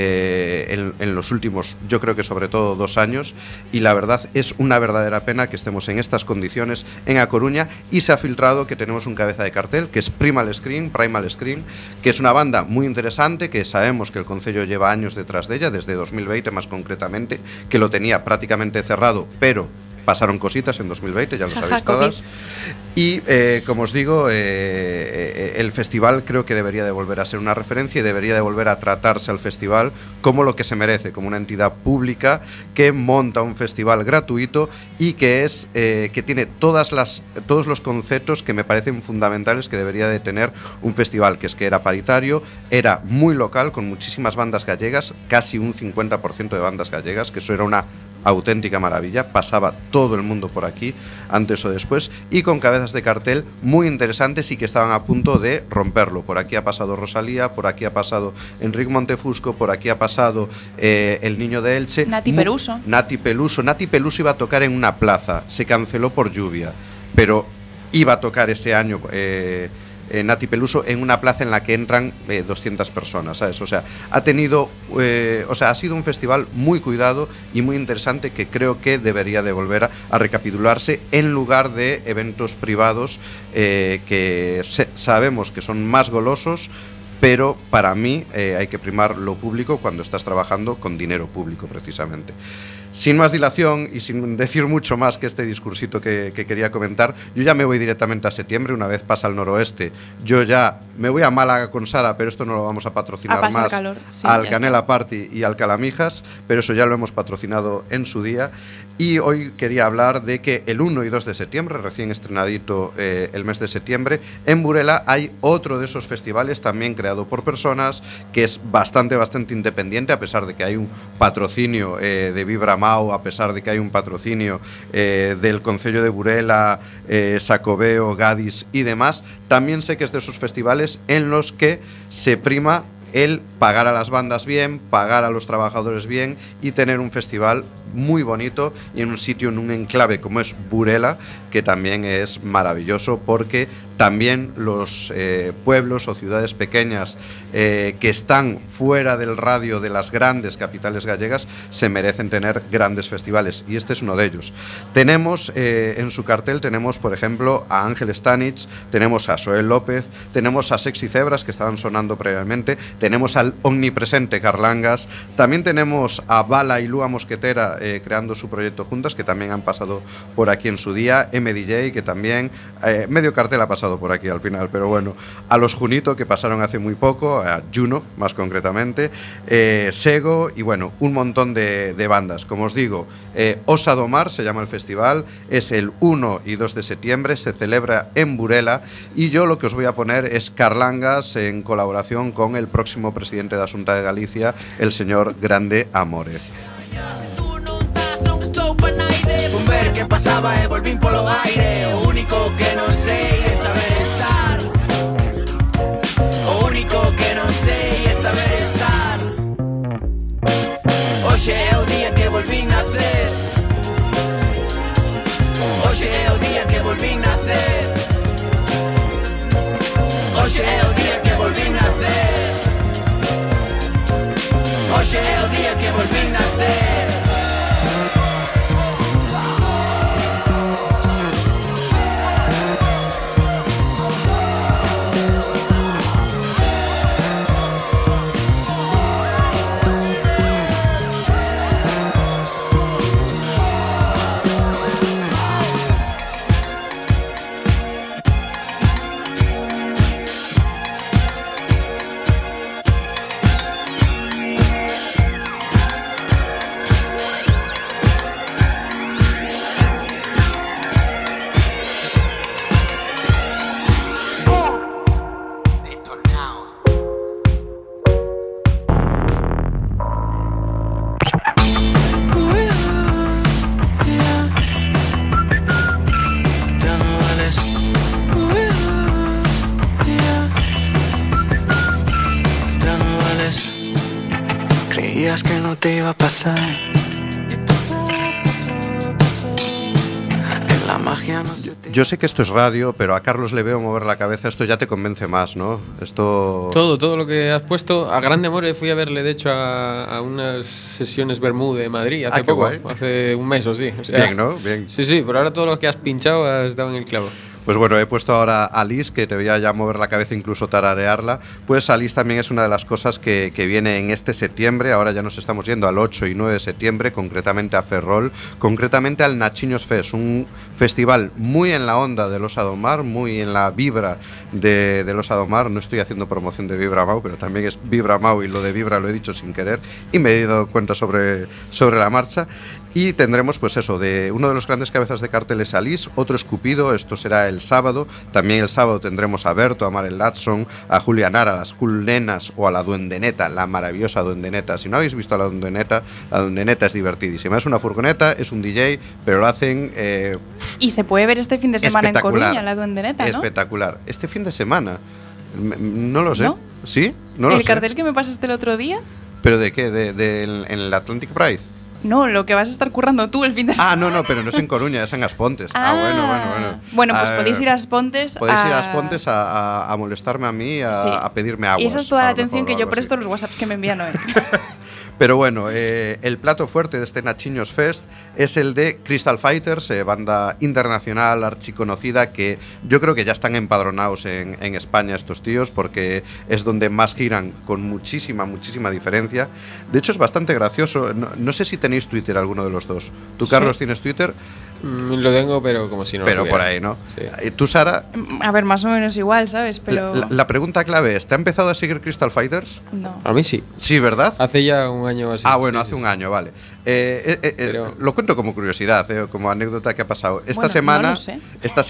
en los últimos, yo creo que sobre todo 2 años, y la verdad es una verdadera pena que estemos en estas condiciones en A Coruña. Y se ha filtrado que tenemos un cabeza de cartel que es Primal Scream, que es una banda muy interesante, que sabemos que el concello lleva años detrás de ella, desde 2020 más concretamente, que lo tenía prácticamente cerrado, pero pasaron cositas en 2020, ya lo sabéis todas. Y como os digo, el festival creo que debería de volver a ser una referencia y debería de volver a tratarse al festival como lo que se merece, como una entidad pública que monta un festival gratuito y que tiene todos los conceptos que me parecen fundamentales que debería de tener un festival, que es que era paritario, era muy local, con muchísimas bandas gallegas, casi un 50% de bandas gallegas, que eso era una auténtica maravilla, pasaba todo el mundo por aquí, antes o después, y con cabezas de cartel muy interesantes y que estaban a punto de romperlo. Por aquí ha pasado Rosalía, por aquí ha pasado Enrique Montefusco, por aquí ha pasado El Niño de Elche. Nati Peluso. Nati Peluso iba a tocar en una plaza, se canceló por lluvia, pero iba a tocar ese año Nati Peluso en una plaza en la que entran 200 personas, ¿sabes? O sea, ha sido un festival muy cuidado y muy interesante que creo que debería de volver a recapitularse en lugar de eventos privados que sabemos que son más golosos, pero para mí hay que primar lo público cuando estás trabajando con dinero público, precisamente. Sin más dilación y sin decir mucho más que este discursito que quería comentar, yo ya me voy directamente a septiembre. Una vez pasa el noroeste, yo ya me voy a Málaga con Sara, pero esto no lo vamos a patrocinar más, calor. Sí, al Canela Party y al Calamijas, pero eso ya lo hemos patrocinado en su día. Y hoy quería hablar de que el 1 y 2 de septiembre, recién estrenadito el mes de septiembre, en Burela hay otro de esos festivales también creado por personas, que es bastante independiente, a pesar de que hay un patrocinio de Vibra Mau, a pesar de que hay un patrocinio del Concello de Burela, Sacobeo, Gadis y demás. También sé que es de esos festivales en los que se prima el pagar a las bandas bien, pagar a los trabajadores bien y tener un festival muy bonito y en un sitio, en un enclave como es Burela, que también es maravilloso, porque también los pueblos o ciudades pequeñas que están fuera del radio de las grandes capitales gallegas se merecen tener grandes festivales, y este es uno de ellos. Tenemos en su cartel, tenemos por ejemplo a Ángel Stanich, tenemos a Soel López, tenemos a Sexy Cebras, que estaban sonando previamente, tenemos al omnipresente Carlangas, también tenemos a Bala y Lua Mosquetera creando su proyecto juntas, que también han pasado por aquí en su día, MDJ, que también medio cartel ha pasado por aquí al final, pero bueno, a los Junito, que pasaron hace muy poco, a Juno más concretamente, Sego, y bueno, un montón de bandas. Como os digo, Osa do Mar se llama el festival, es el 1 y 2 de septiembre, se celebra en Burela, y yo lo que os voy a poner es Carlangas en colaboración con el próximo presidente da Xunta de Galicia, el señor Grande Amore. Ver que pasaba e volvín polo aire. O único que non sei é saber estar. O único que non sei é saber estar. Hoxe é o día que volvín nacer. Hoxe é o día que volvín nacer. Hoxe é o día que volvín nacer. Hoxe é o día que volvín nacer. Que no te iba a pasar. En la magia no se te... Yo sé que esto es radio, pero a Carlos le veo mover la cabeza. Esto ya te convence más, ¿no? Esto... Todo lo que has puesto. A Grande Amore fui a verle, de hecho, a unas sesiones Bermú de Madrid hace poco, hace un mes o sí. O sea, bien, ¿no? Bien. Sí, pero ahora todo lo que has pinchado has dado en el clavo. Pues bueno, he puesto ahora a Alice, que te voy a ya mover la cabeza, incluso tararearla. Pues Alice también es una de las cosas que viene en este septiembre. Ahora ya nos estamos yendo al 8 y 9 de septiembre, concretamente a Ferrol, concretamente al Nachiños Fest, un festival muy en la onda de Los Adomar, muy en la vibra de Los Adomar. No estoy haciendo promoción de Vibra Mau, pero también es Vibra Mau, y lo de Vibra lo he dicho sin querer y me he dado cuenta sobre la marcha. Y tendremos pues eso, de uno de los grandes cabezas de cartel es Alice, otro es Cupido, esto será el sábado. También el sábado tendremos a Berto, a Marel Latson, a Julia Nara, a las Cool Nenas o a la Duendeneta, la maravillosa Duendeneta. Si no habéis visto a la Duendeneta es divertidísima. Es una furgoneta, es un DJ, pero lo hacen... y se puede ver este fin de semana en Coruña, la Duendeneta, ¿no? Espectacular. Este fin de semana, no lo sé. ¿No? ¿Sí? No lo sé. ¿El cartel que me pasaste el otro día? ¿Pero de qué? ¿En el Atlantic Pride? No, lo que vas a estar currando tú el fin de semana. No, pero no es en Coruña, es en Aspontes. Bueno. Bueno, pues podéis ir a Aspontes. Podéis ir a Aspontes a molestarme a mí, a pedirme aguas. Y esa es toda la atención que yo presto a los WhatsApps que me envían hoy. Pero bueno, el plato fuerte de este Nachiños Fest es el de Crystal Fighters, banda internacional archiconocida que yo creo que ya están empadronados en España estos tíos, porque es donde más giran con muchísima diferencia. De hecho es bastante gracioso. No sé si tenéis Twitter alguno de los dos. ¿Tú, Carlos, tienes Twitter? Lo tengo, pero como si no pero lo por ahí, ¿no? Sí. ¿Tú, Sara? A ver, más o menos igual, ¿sabes? Pero la pregunta clave es, ¿te ha empezado a seguir Crystal Fighters? No. A mí sí. Sí, ¿verdad? Hace ya un año así. Bueno, hace un año, vale. Lo cuento como curiosidad, como anécdota que ha pasado. Esta semana, no lo sé.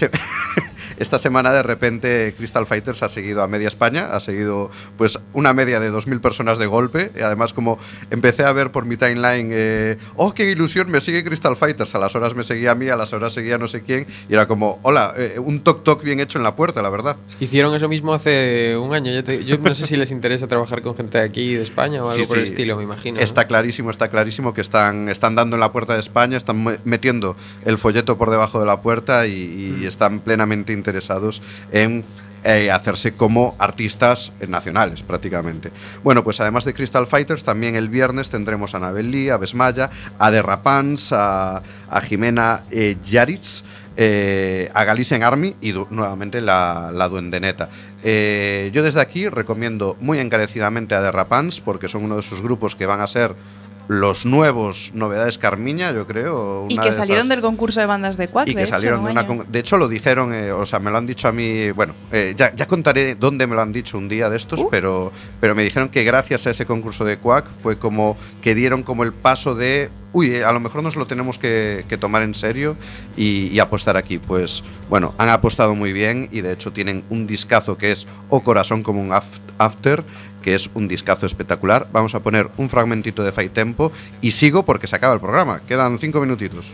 Esta semana de repente Crystal Fighters ha seguido a media España, ha seguido pues una media de 2.000 personas de golpe. Y además, como empecé a ver por mi timeline, qué ilusión, me sigue Crystal Fighters. A las horas me seguía a mí, a las horas seguía no sé quién, y era como, hola, un toc bien hecho en la puerta, la verdad. Es que hicieron eso mismo hace un año. Yo no sé si les interesa trabajar con gente de aquí, de España o algo por el estilo, me imagino. Está clarísimo que están dando en la puerta de España, están metiendo el folleto por debajo de la puerta y están plenamente interesados en hacerse como artistas nacionales prácticamente. Bueno, pues además de Crystal Fighters, también el viernes tendremos a Anabel Lee, a Besmaya, a Derrapans, a Jimena Yaritz, a Galician Army y nuevamente la Duendeneta. Yo desde aquí recomiendo muy encarecidamente a Derrapans, porque son uno de esos grupos que van a ser los nuevos Novedades Carmiña, yo creo. Y que salieron del concurso de bandas de Quack. Y que salieron de una. De hecho, lo dijeron, me lo han dicho a mí. Bueno, ya contaré dónde me lo han dicho un día de estos, pero me dijeron que gracias a ese concurso de Quack fue como que dieron como el paso de. A lo mejor nos lo tenemos que tomar en serio y apostar aquí. Pues bueno, han apostado muy bien y de hecho tienen un discazo que es O Corazón como un After, que es un discazo espectacular. Vamos a poner un fragmentito de Fight Tempo y sigo porque se acaba el programa. Quedan 5 minutitos.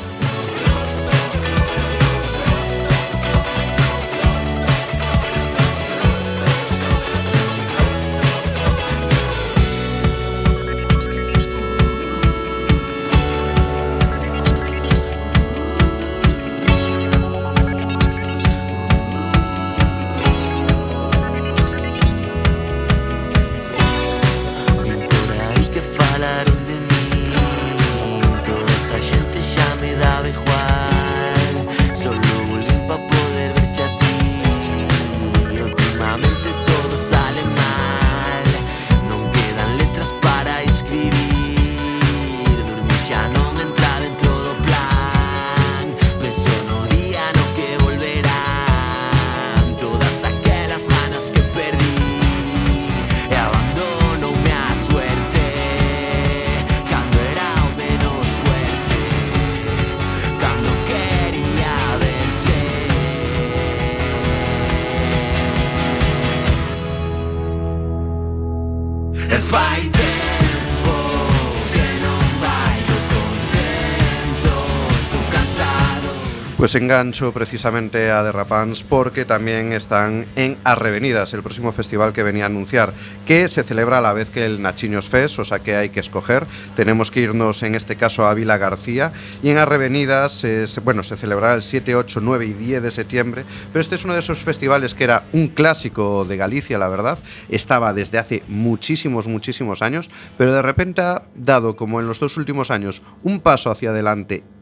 Pues engancho precisamente a Derrapans porque también están en Arrevenidas, el próximo festival que venía a anunciar, que se celebra a la vez que el Nachiños Fest, o sea que hay que escoger. Tenemos que irnos en este caso a Vila García y en Arrevenidas se celebrará el 7, 8, 9 y 10 de septiembre, pero este es uno de esos festivales que era un clásico de Galicia, la verdad, estaba desde hace muchísimos años, pero de repente ha dado, como en los 2 últimos años, un paso hacia adelante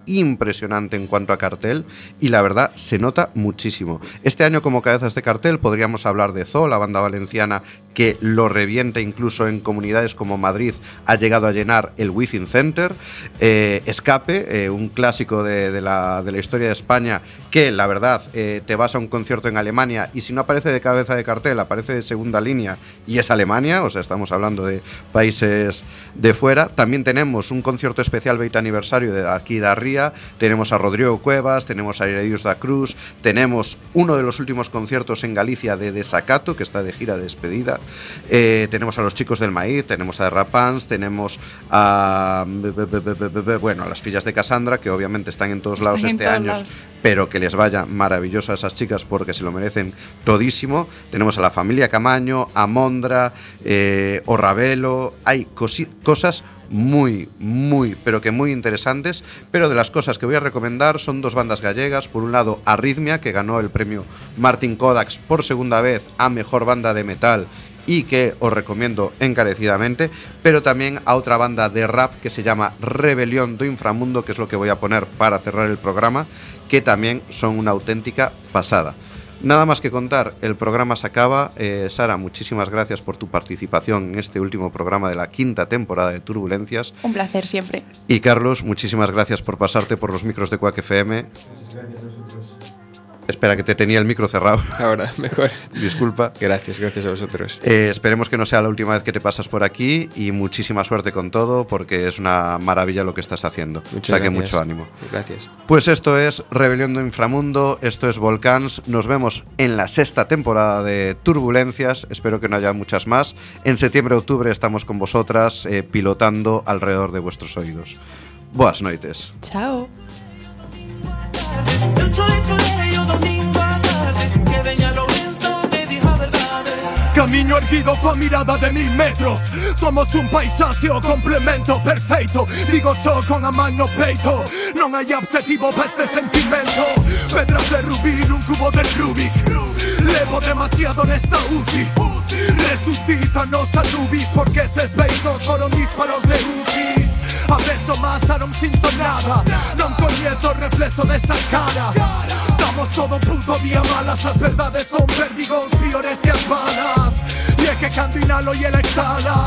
impresionante en cuanto a cartel y la verdad se nota muchísimo. Este año como cabezas de cartel podríamos hablar de Zoo, la banda valenciana que lo revienta incluso en comunidades como Madrid, ha llegado a llenar el Within Center. Escape, un clásico de la historia de España que la verdad te vas a un concierto en Alemania y si no aparece de cabeza de cartel aparece de segunda línea y es Alemania, o sea estamos hablando de países de fuera. También tenemos un concierto especial 20 aniversario de aquí de Arría, tenemos a Rodrigo Cuevas, tenemos a Iredius da Cruz, tenemos uno de los últimos conciertos en Galicia de Desacato que está de gira de despedida. Tenemos a los Chicos del Maíz, tenemos a Rapans, tenemos a las Fillas de Cassandra, que obviamente están en todos lados este año, pero que les vaya maravilloso a esas chicas porque se lo merecen todísimo. Tenemos a la familia Camaño, a Mondra, o Ravelo. Hay cosas muy, pero que muy interesantes, pero de las cosas que voy a recomendar son dos bandas gallegas. Por un lado, Arritmia, que ganó el premio Martin Kodax por segunda vez a Mejor Banda de Metal y que os recomiendo encarecidamente, pero también a otra banda de rap que se llama Rebelión do Inframundo, que es lo que voy a poner para cerrar el programa, que también son una auténtica pasada. Nada más que contar, el programa se acaba. Sara, muchísimas gracias por tu participación en este último programa de la 5ª temporada de Turbulencias. Un placer siempre. Y Carlos, muchísimas gracias por pasarte por los micros de Quack FM. Muchas gracias a vosotros. Espera, que te tenía el micro cerrado. Ahora, mejor. Disculpa. Gracias a vosotros. Esperemos que no sea la última vez que te pasas por aquí y muchísima suerte con todo porque es una maravilla lo que estás haciendo. Muchas gracias. Mucho ánimo. Gracias. Pues esto es Rebelión do Inframundo, esto es Volcans. Nos vemos en la 6ª temporada de Turbulencias. Espero que no haya muchas más. En septiembre-octubre estamos con vosotras pilotando alrededor de vuestros oídos. Boas noites. Chao. Camiño erguido coa mirada de 1000 metros. Somos un paisaxe o complemento perfeito. Digo cho con a man no peito. Non hai obxectivo pa este sentimento. Pedras de rubí nun cubo de Rubik. Levo demasiado nesta UCI. Resucítanos a Nubis porque eses beizos foron disparos de UCIs. A beso más a non sinto nada. Non coñezo o reflexo desa cara. Damos todo puto día malas. As verdades son perdigóns piores que as balas. Y é que cando inhalo y ela exhala.